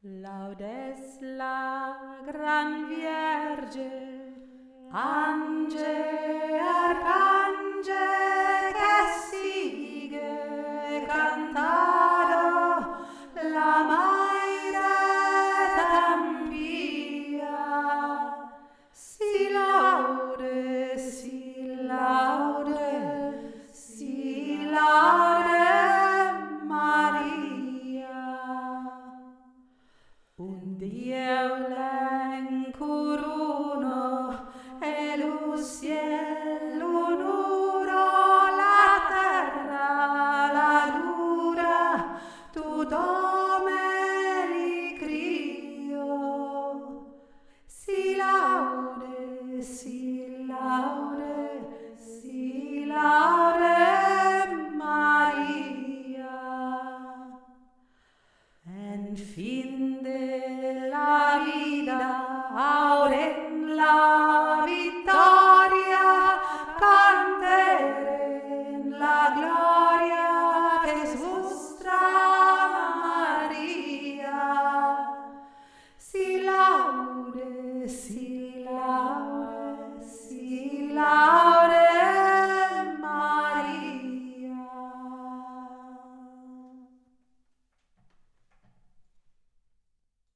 Laudes la gran Vierge, Ange, Arcange, que sigue cantado la Maire Tampia. Si laude, si laude, si laude Maria. Un dieulen curuno e luciel l'unuro, la terra, la dura, tu domeli crio. Si laude, si laude, si laude Maria. En fin de